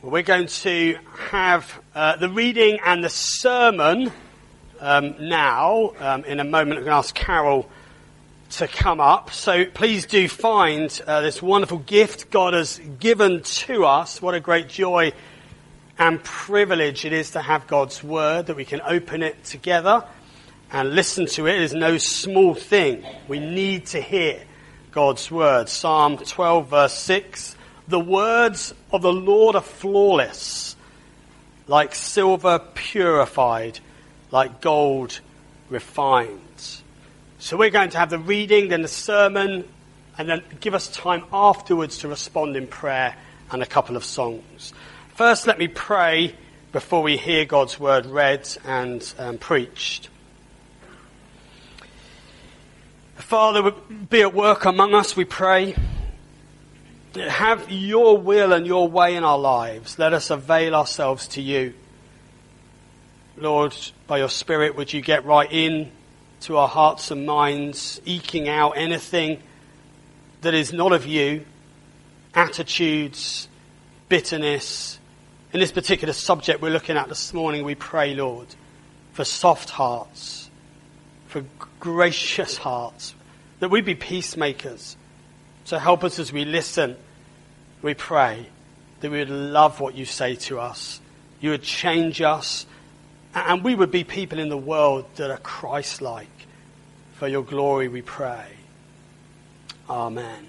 We're going to have the reading and the sermon now. In a moment, I'm going to ask Carol to come up. So please do find this wonderful gift God has given to us. What a great joy and privilege it is to have God's word, that we can open it together and listen to it. It is no small thing. We need to hear God's word. Psalm 12 verse 6. The words of the Lord are flawless, like silver purified, like gold refined. So we're going to have the reading, then the sermon, and then give us time afterwards to respond in prayer and a couple of songs. First, let me pray before we hear God's word read and preached. Father, be at work among us, we pray. Have your will and your way in our lives. Let us avail ourselves to you. Lord, by your Spirit, would you get right in to our hearts and minds, eking out anything that is not of you, attitudes, bitterness. In this particular subject we're looking at this morning, we pray, Lord, for soft hearts, for gracious hearts, that we be peacemakers. So help us as we listen. We pray that we would love what you say to us. You would change us. And we would be people in the world that are Christ-like. For your glory we pray. Amen.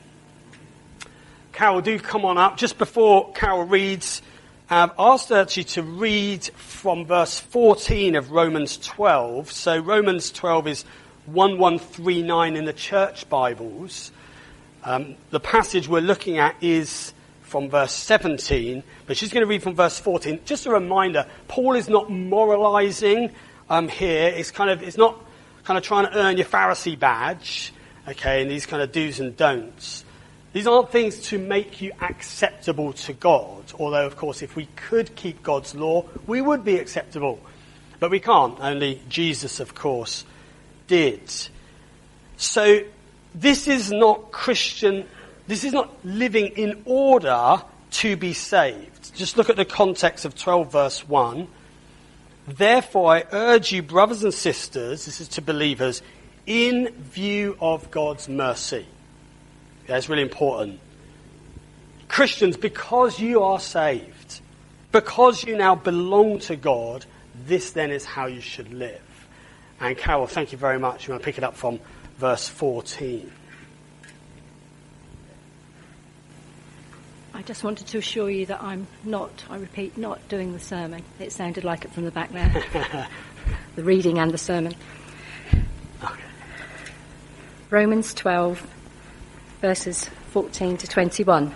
Carol, do come on up. Just before Carol reads, I've asked her actually to read from verse 14 of Romans 12. So Romans 12 is 1139 in the church Bibles. The passage we're looking at is from verse 17, but she's going to read from verse 14. Just a reminder, Paul is not moralizing here. It's not kind of trying to earn your Pharisee badge, okay, and these kind of do's and don'ts. These aren't things to make you acceptable to God, although, of course, if we could keep God's law, we would be acceptable. But we can't. Only Jesus, of course, did. So this is not Christian, this is not living in order to be saved. Just look at the context of 12 verse 1. Therefore I urge you, brothers and sisters, this is to believers, in view of God's mercy. Yeah, it's really important. Christians, because you are saved, because you now belong to God, this then is how you should live. And Carol, thank you very much. You want to pick it up from verse 14. I just wanted to assure you that I'm not, I repeat, not doing the sermon. It sounded like it from the back there. The reading and the sermon. Okay. Romans 12, verses 14 to 21.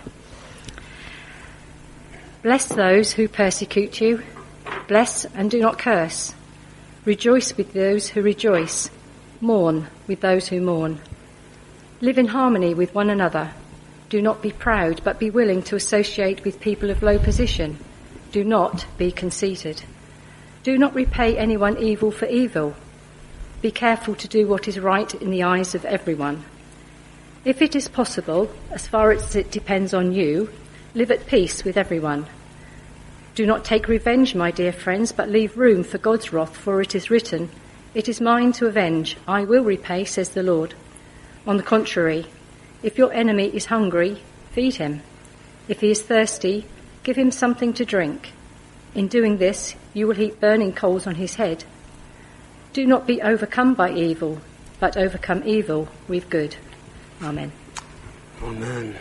Bless those who persecute you. Bless and do not curse. Rejoice with those who rejoice. Mourn with those who mourn. Live in harmony with one another. Do not be proud, but be willing to associate with people of low position. Do not be conceited. Do not repay anyone evil for evil. Be careful to do what is right in the eyes of everyone. If it is possible, as far as it depends on you, live at peace with everyone. Do not take revenge, my dear friends, but leave room for God's wrath, for it is written, "It is mine to avenge, I will repay, says the Lord." On the contrary, if your enemy is hungry, feed him. If he is thirsty, give him something to drink. In doing this, you will heap burning coals on his head. Do not be overcome by evil, but overcome evil with good. Amen. Amen.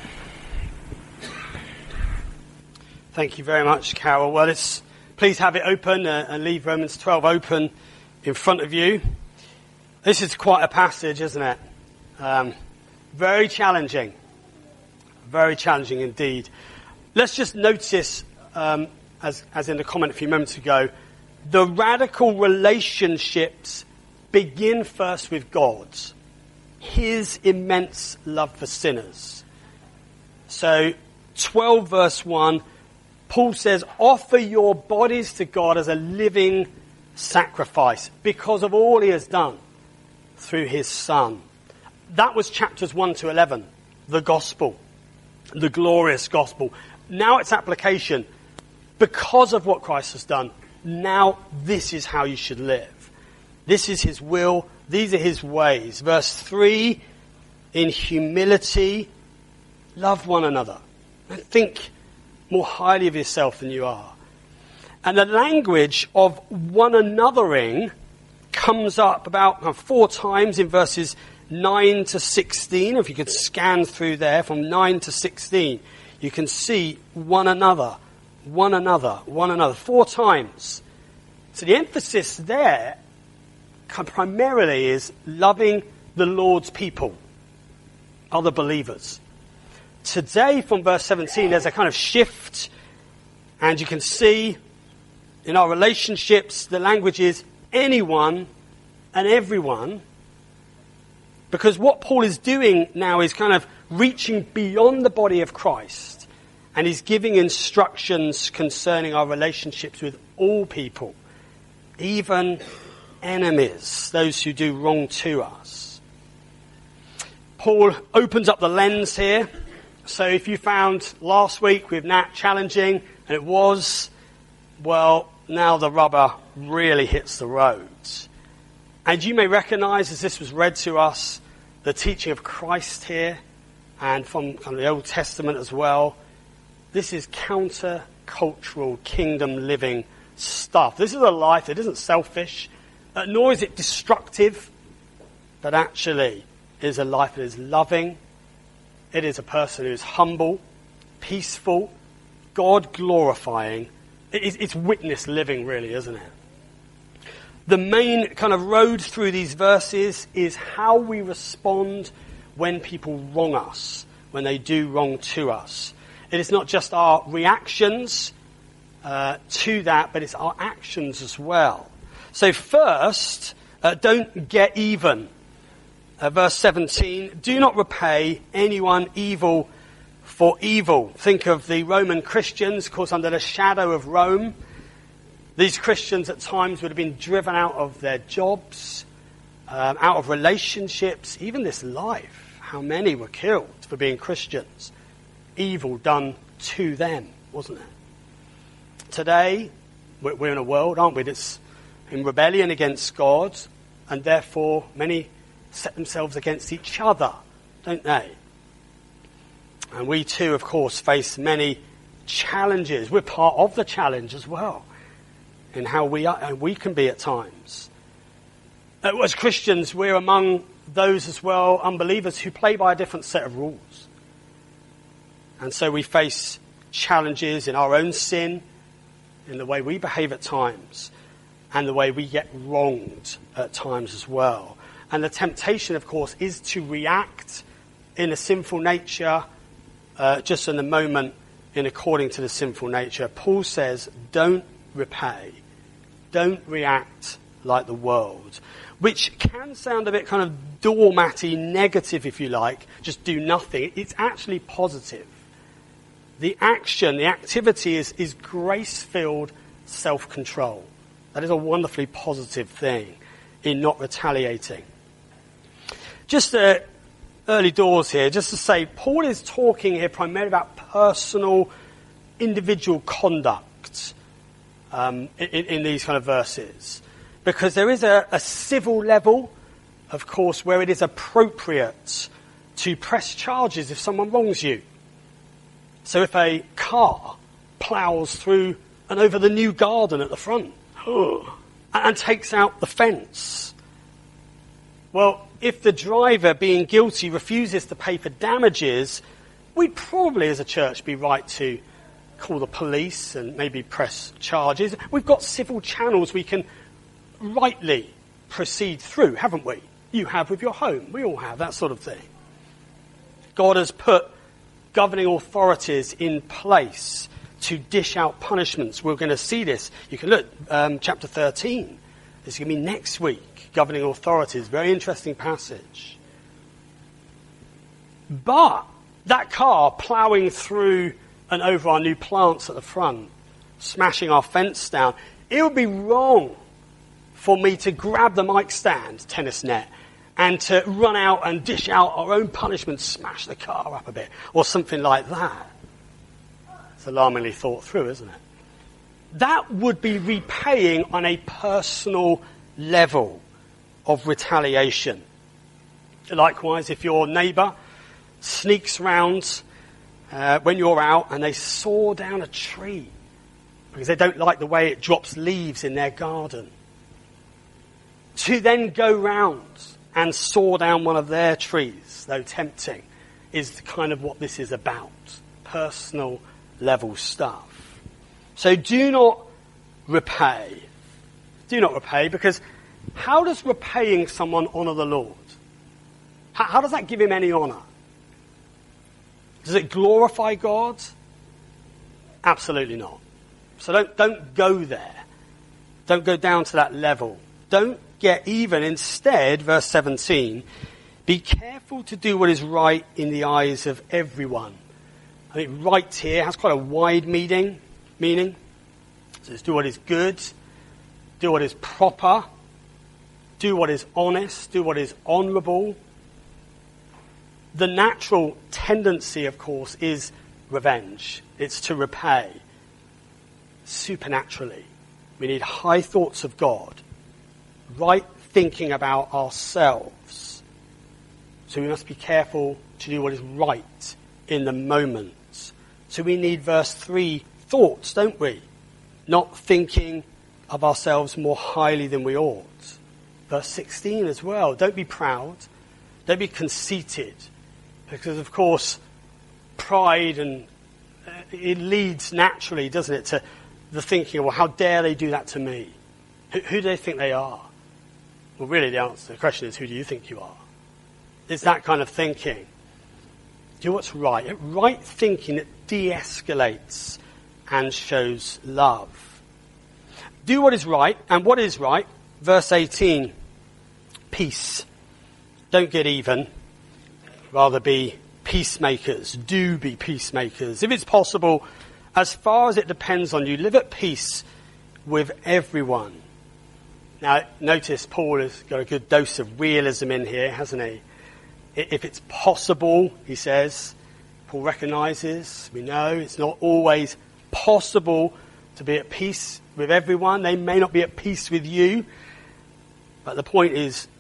Thank you very much, Carol. Well, please have it open and leave Romans 12 open in front of you. This is quite a passage, isn't it? Very challenging. Very challenging indeed. Let's just notice, as in the comment a few moments ago, the radical relationships begin first with God. His immense love for sinners. So, 12 verse 1, Paul says, offer your bodies to God as a living sacrifice because of all he has done through his Son. That was chapters 1 to 11, the gospel, the glorious gospel. Now its application. because of what Christ has done, now this is how you should live. This is his will. These are his ways. Verse 3, in humility, love one another. And think more highly of yourself than you are. And the language of one anothering comes up about 4 times in verses 9 to 16. If you could scan through there from 9 to 16, you can see one another, one another, one another, 4 times. So the emphasis there primarily is loving the Lord's people, other believers. Today, from verse 17, there's a kind of shift, and you can see in our relationships, the language is anyone and everyone, because what Paul is doing now is kind of reaching beyond the body of Christ, and he's giving instructions concerning our relationships with all people, even enemies, those who do wrong to us. Paul opens up the lens here. So if you found last week with Nat challenging, and it was, well, now the rubber really hits the road. And you may recognize, as this was read to us, the teaching of Christ here, and from the Old Testament as well. This is counter-cultural, kingdom-living stuff. This is a life that isn't selfish, nor is it destructive, but actually is a life that is loving. It is a person who is humble, peaceful, God-glorifying. It's witness living, really, isn't it? The main kind of road through these verses is how we respond when people wrong us, when they do wrong to us. It is not just our reactions to that, but it's our actions as well. So first, don't get even. Verse 17, do not repay anyone evil for evil. Think of the Roman Christians, of course, under the shadow of Rome. These Christians at times would have been driven out of their jobs, out of relationships, even this life. How many were killed for being Christians? Evil done to them, wasn't it? Today, we're in a world, aren't we, that's in rebellion against God, and therefore many set themselves against each other, don't they? And we too, of course, face many challenges. We're part of the challenge as well in how we can be at times. As Christians, we're among those as well, unbelievers, who play by a different set of rules. And so we face challenges in our own sin, in the way we behave at times, and the way we get wronged at times as well. And the temptation, of course, is to react in a sinful nature, just in the moment, in according to the sinful nature. Paul says, don't repay. Don't react like the world. Which can sound a bit kind of doormatty, negative, if you like. Just do nothing. It's actually positive. The action, the activity is grace-filled self-control. That is a wonderfully positive thing in not retaliating. Just early doors here, just to say, Paul is talking here primarily about personal, individual conduct in these kind of verses. Because there is a civil level, of course, where it is appropriate to press charges if someone wrongs you. So if a car ploughs through and over the new garden at the front and takes out the fence, well, if the driver, being guilty, refuses to pay for damages, we'd probably, as a church, be right to call the police and maybe press charges. We've got civil channels we can rightly proceed through, haven't we? You have with your home. We all have, that sort of thing. God has put governing authorities in place to dish out punishments. We're going to see this. You can look at chapter 13. This is going to be next week. Governing authorities. Very interesting passage. But that car ploughing through and over our new plants at the front, smashing our fence down, it would be wrong for me to grab the mic stand, tennis net, and to run out and dish out our own punishment, smash the car up a bit, or something like that. It's alarmingly thought through, isn't it? that would be repaying on a personal level of retaliation. Likewise, if your neighbour sneaks round when you're out and they saw down a tree because they don't like the way it drops leaves in their garden, to then go round and saw down one of their trees, though tempting, is kind of what this is about. Personal level stuff. So do not repay. Do not repay, because how does repaying someone honour the Lord? How does that give him any honour? Does it glorify God? Absolutely not. So don't go there. Don't go down to that level. Don't get even. Instead, verse 17, be careful to do what is right in the eyes of everyone. I think right here has quite a wide meaning. So it's do what is good, do what is proper, do what is honest, do what is honourable. The natural tendency, of course, is revenge. It's to repay supernaturally. We need high thoughts of God, right thinking about ourselves. So we must be careful to do what is right in the moment. So we need, verse 3, thoughts, don't we? Not thinking of ourselves more highly than we ought. Verse 16 as well, don't be proud, don't be conceited, because of course pride and it leads naturally, doesn't it, to the thinking, well, how dare they do that to me? Who do they think they are? Well, really the answer to the question is, who do you think you are? It's that kind of thinking. Do what's right. Right thinking that de-escalates and shows love. Do what is right, and what is right? Verse 18, peace. Don't get even. Rather be peacemakers. Do be peacemakers. If it's possible, as far as it depends on you, live at peace with everyone. Now, notice Paul has got a good dose of realism in here, hasn't he? If it's possible, he says, Paul recognises, we know it's not always possible to be at peace with everyone. They may not be at peace with you. But the point is,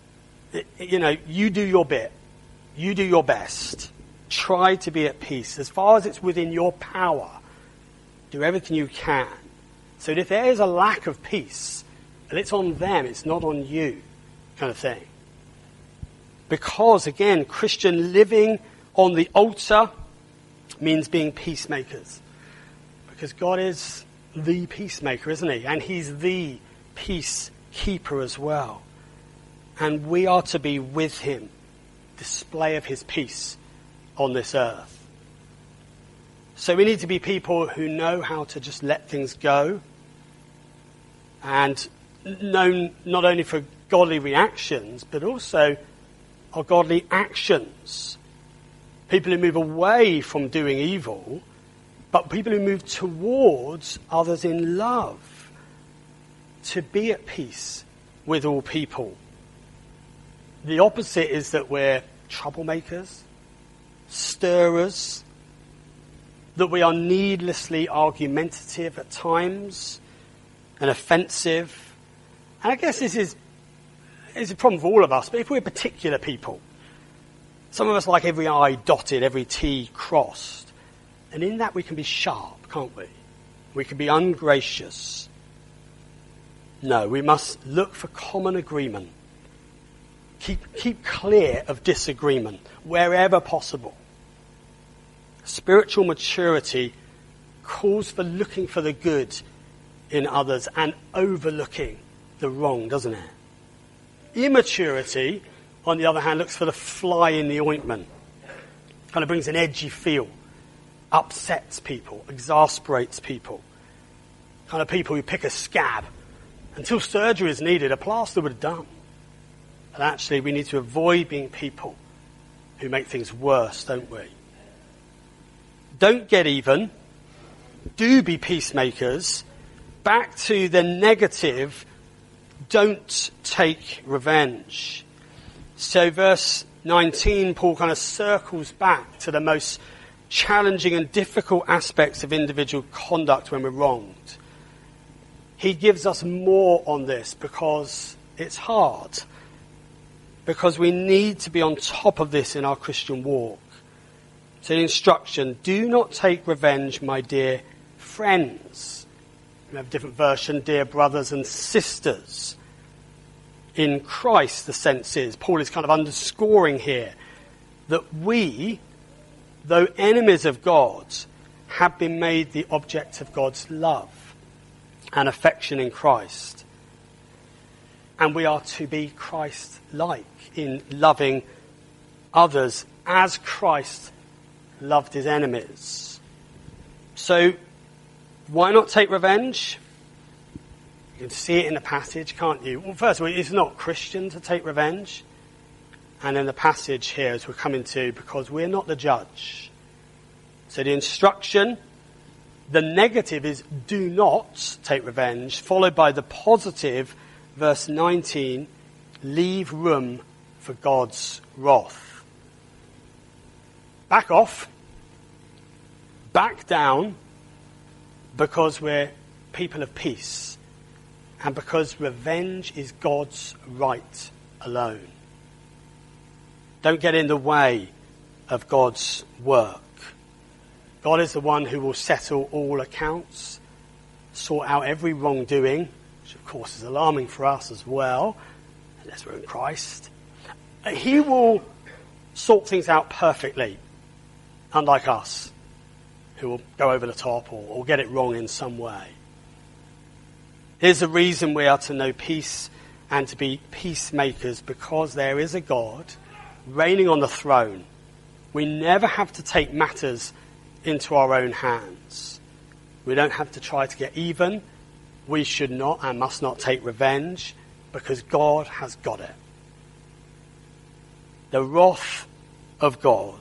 you do your bit. You do your best. Try to be at peace. As far as it's within your power, do everything you can. So that if there is a lack of peace, and it's on them, it's not on you, kind of thing. Because, again, Christian living on the altar means being peacemakers. Because God is the peacemaker, isn't he? And he's the peacekeeper as well. And we are to be with him, display of his peace on this earth. So we need to be people who know how to just let things go, and known not only for godly reactions, but also our godly actions. People who move away from doing evil, but people who move towards others in love, to be at peace with all people. The opposite is that we're troublemakers, stirrers, that we are needlessly argumentative at times and offensive. And I guess this is a problem for all of us, but if we're particular people, some of us like every I dotted, every T crossed, and in that we can be sharp, can't we? We can be ungracious. No, we must look for common agreement. Keep clear of disagreement wherever possible. Spiritual maturity calls for looking for the good in others and overlooking the wrong, doesn't it? Immaturity, on the other hand, looks for the fly in the ointment. Kind of brings an edgy feel, upsets people, exasperates people. Kind of people who pick a scab. Until surgery is needed, a plaster would have done. And actually, we need to avoid being people who make things worse, don't we? Don't get even. Do be peacemakers. Back to the negative, don't take revenge. So verse 19, Paul kind of circles back to the most challenging and difficult aspects of individual conduct when we're wronged. he gives us more on this because it's hard. Because we need to be on top of this in our Christian walk. So the instruction, do not take revenge, my dear friends. We have a different version, dear brothers and sisters. In Christ, the sense is, Paul is kind of underscoring here that we, though enemies of God, have been made the object of God's love and affection in Christ. And we are to be Christ-like in loving others as Christ loved his enemies. So, why not take revenge? You can see it in the passage, can't you? Well, first of all, it's not Christian to take revenge. And in the passage here, as we're coming to, because we're not the judge. So the instruction, the negative is do not take revenge, followed by the positive, verse 19, leave room for God's wrath. Back off, back down, because we're people of peace, and because revenge is God's right alone. Don't get in the way of God's work. God is the one who will settle all accounts, sort out every wrongdoing, which of course is alarming for us as well, unless we're in Christ. He will sort things out perfectly, unlike us, who will go over the top or get it wrong in some way. Here's the reason we are to know peace and to be peacemakers, because there is a God reigning on the throne. We never have to take matters into our own hands. We don't have to try to get even. We should not and must not take revenge, because God has got it. The wrath of God.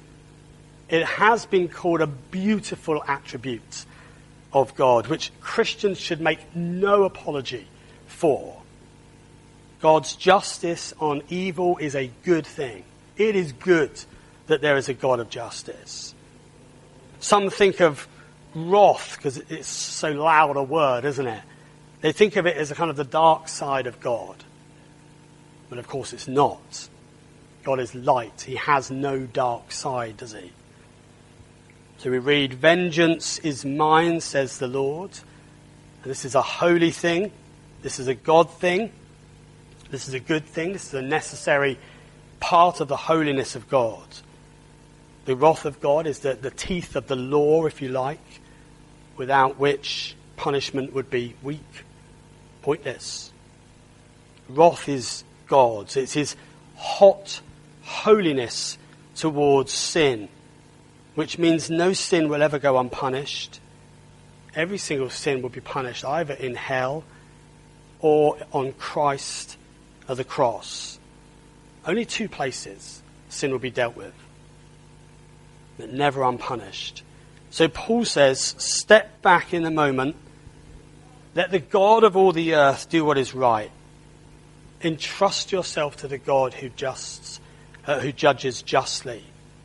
It has been called a beautiful attribute of God, which Christians should make no apology for. God's justice on evil is a good thing. It is good that there is a God of justice. Some think of wrath, because it's so loud a word, isn't it? They think of it as a kind of the dark side of God. But of course it's not. God is light. He has no dark side, does he? So we read, vengeance is mine, says the Lord. And this is a holy thing. This is a God thing. This is a good thing. This is a necessary part of the holiness of God. The wrath of God is the teeth of the law, if you like, without which punishment would be weak, pointless. Wrath is God's. It's his hot holiness towards sin, which means no sin will ever go unpunished. Every single sin will be punished either in hell or on Christ at the cross. Only two places sin will be dealt with, but never unpunished. So Paul says, step back in the moment. Let the God of all the earth do what is right. Entrust yourself to the God who judges justly.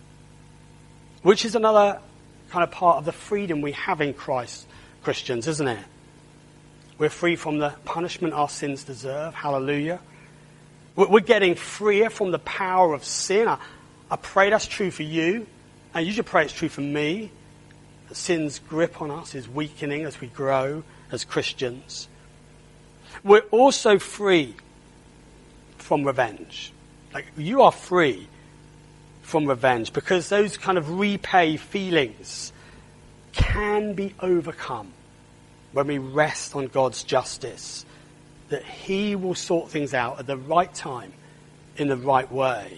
Which is another kind of part of the freedom we have in Christ, Christians, isn't it? We're free from the punishment our sins deserve. Hallelujah. We're getting freer from the power of sin. I pray that's true for you. And you should pray it's true for me. That sin's grip on us is weakening as we grow as Christians. We're also free from revenge. Like, you are free from revenge, because those kind of repay feelings can be overcome when we rest on God's justice, that he will sort things out at the right time, in the right way.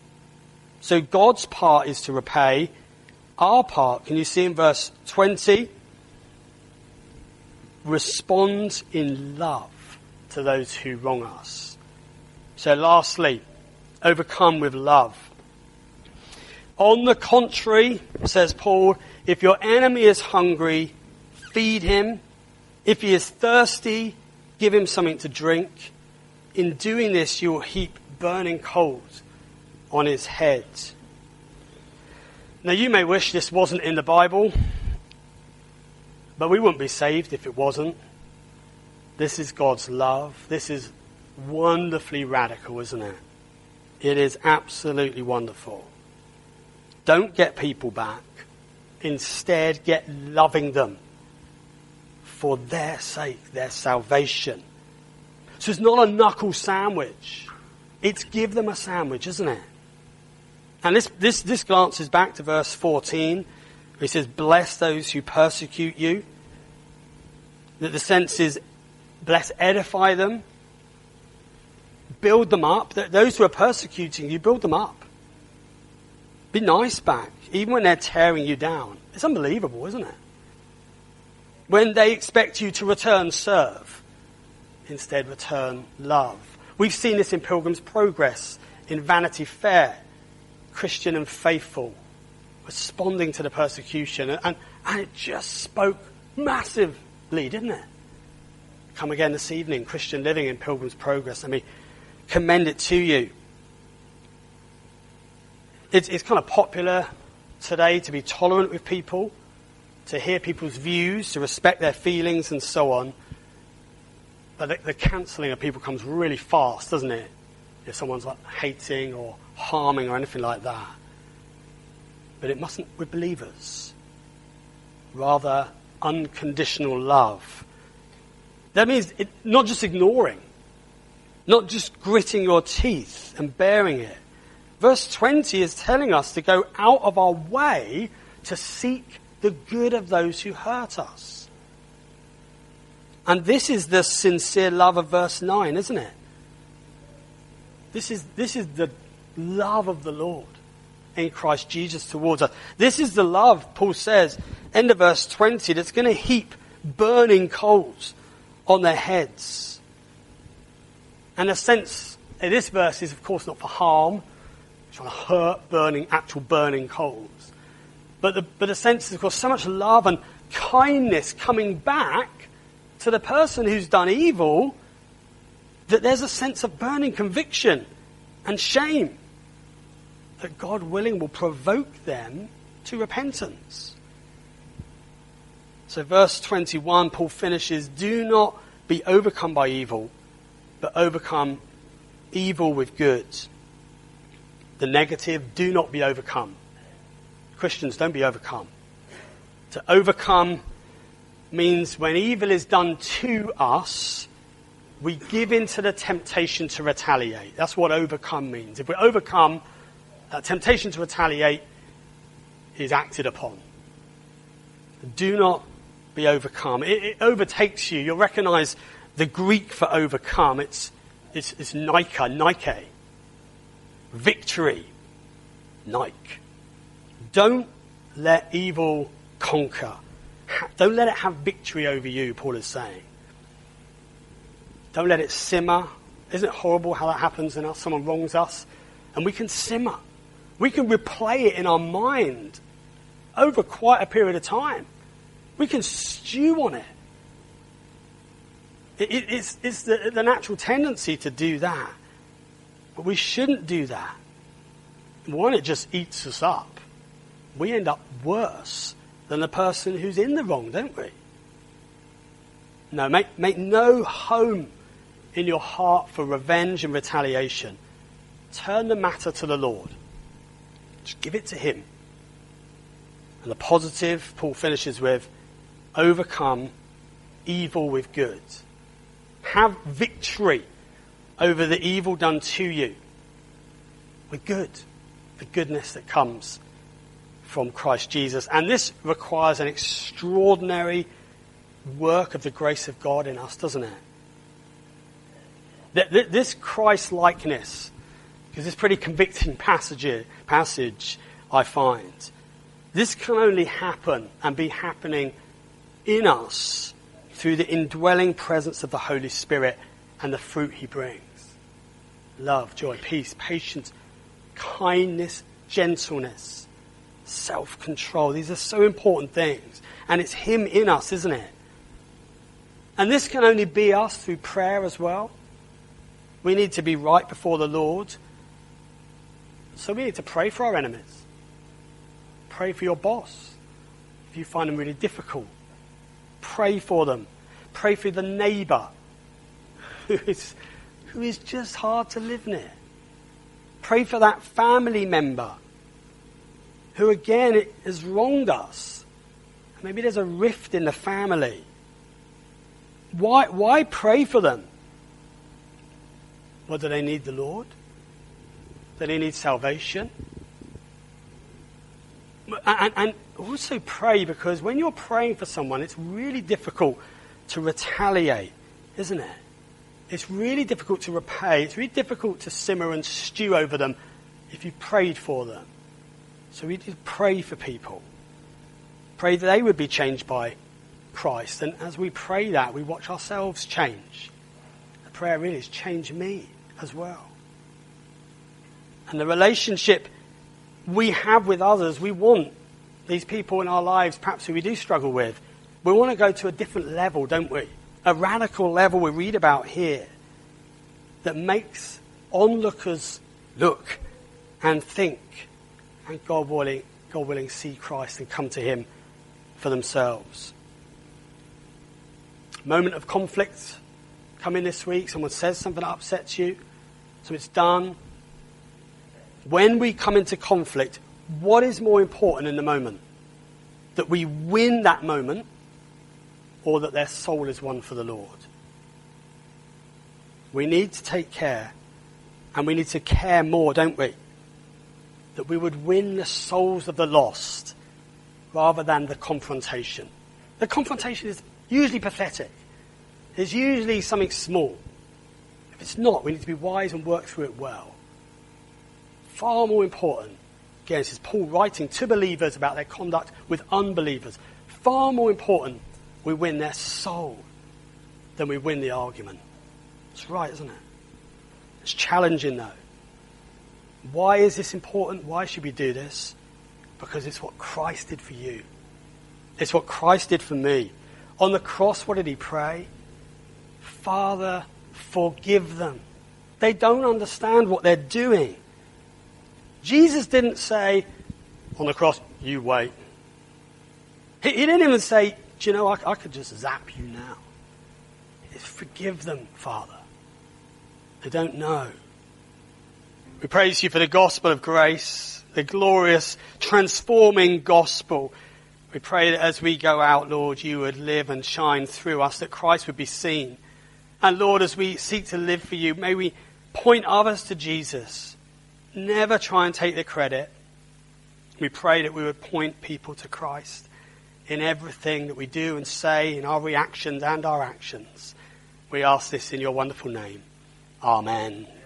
So God's part is to repay. Our part, can you see in verse 20? Respond in love to those who wrong us. So lastly, overcome with love. On the contrary, says Paul, if your enemy is hungry, feed him. If he is thirsty, give him something to drink. In doing this, you will heap burning coals on his head. Now, you may wish this wasn't in the Bible, but we wouldn't be saved if it wasn't. This is God's love. This is wonderfully radical, isn't it? It is absolutely wonderful. Don't get people back. Instead, get loving them for their sake, their salvation. So it's not a knuckle sandwich. It's give them a sandwich, isn't it? And this glances back to verse 14. He says, bless those who persecute you. That the sense is, bless, edify them. Build them up. Those who are persecuting you, build them up. Be nice back, even when they're tearing you down. It's unbelievable, isn't it? When they expect you to return, serve. Instead, return love. We've seen this in Pilgrim's Progress, in Vanity Fair. Christian and faithful, responding to the persecution. And it just spoke massively, didn't it? Come again this evening, Christian living in Pilgrim's Progress. Let me commend it to you. It's kind of popular today to be tolerant with people, to hear people's views, to respect their feelings and so on. But the cancelling of people comes really fast, doesn't it? If someone's like hating or harming or anything like that. But it mustn't with believers. Rather, unconditional love. That means not just ignoring, not just gritting your teeth and bearing it. Verse 20 is telling us to go out of our way to seek the good of those who hurt us. And this is the sincere love of verse 9, isn't it? This is the love of the Lord in Christ Jesus towards us. This is the love, Paul says, end of verse 20, that's going to heap burning coals on their heads. And the sense in this verse is, of course, not for harm, trying to hurt, actual burning coals. But the sense is, of course, so much love and kindness coming back to the person who's done evil, that there's a sense of burning conviction and shame that God willing will provoke them to repentance. So verse 21, Paul finishes, do not be overcome by evil, but overcome evil with good. The negative, do not be overcome. Christians, don't be overcome. To overcome means when evil is done to us, we give in to the temptation to retaliate. That's what overcome means. If we overcome, that temptation to retaliate is acted upon. Do not be overcome. It overtakes you. You'll recognize the Greek for overcome. It's Nike. Victory. Nike. Don't let evil conquer. Don't let it have victory over you, Paul is saying. Don't let it simmer. Isn't it horrible how that happens when someone wrongs us? And we can simmer. We can replay it in our mind over quite a period of time. We can stew on it. It's the natural tendency to do that. But we shouldn't do that. One, it just eats us up. We end up worse than the person who's in the wrong, don't we? No, make no home in your heart for revenge and retaliation. Turn the matter to the Lord. Just give it to him. And the positive, Paul finishes with, overcome evil with good. Have victory over the evil done to you with good. The goodness that comes from Christ Jesus. And this requires an extraordinary work of the grace of God in us, doesn't it? This Christ-likeness, because it's a pretty convicting passage, I find. This can only happen and be happening in us through the indwelling presence of the Holy Spirit and the fruit he brings. Love, joy, peace, patience, kindness, gentleness, self-control. These are so important things. And it's him in us, isn't it? And this can only be us through prayer as well. We need to be right before the Lord. So we need to pray for our enemies. Pray for your boss. If you find them really difficult, pray for them. Pray for the neighbour who is just hard to live near. Pray for that family member who, again, has wronged us. Maybe there's a rift in the family. Why pray for them? Well, do they need the Lord? Do they need salvation? And also pray, because when you're praying for someone, it's really difficult to retaliate, isn't it? It's really difficult to repay. It's really difficult to simmer and stew over them if you prayed for them. So we need to pray for people. Pray that they would be changed by Christ. And as we pray that, we watch ourselves change. The prayer really is change me as well. And the relationship we have with others, we want these people in our lives, perhaps who we do struggle with, we want to go to a different level, don't we? A radical level we read about here that makes onlookers look and think, and God willing, see Christ and come to him for themselves. Moment of conflict coming this week. Someone says something that upsets you. So it's done. When we come into conflict, what is more important in the moment? That we win that moment, or that their soul is won for the Lord? We need to take care, and we need to care more, don't we? That we would win the souls of the lost rather than the confrontation. The confrontation is usually pathetic. It's usually something small. If it's not, we need to be wise and work through it well. Far more important, again, this is Paul writing to believers about their conduct with unbelievers. Far more important we win their soul than we win the argument. It's right, isn't it? It's challenging, though. Why is this important? Why should we do this? Because it's what Christ did for you. It's what Christ did for me. On the cross, what did he pray? Father, forgive them. They don't understand what they're doing. Jesus didn't say, on the cross, you wait. He didn't even say, do you know, I could just zap you now. It's forgive them, Father. They don't know. We praise you for the gospel of grace, the glorious, transforming gospel. We pray that as we go out, Lord, you would live and shine through us, that Christ would be seen. And Lord, as we seek to live for you, may we point others to Jesus. Never try and take the credit. We pray that we would point people to Christ in everything that we do and say, in our reactions and our actions. We ask this in your wonderful name. Amen.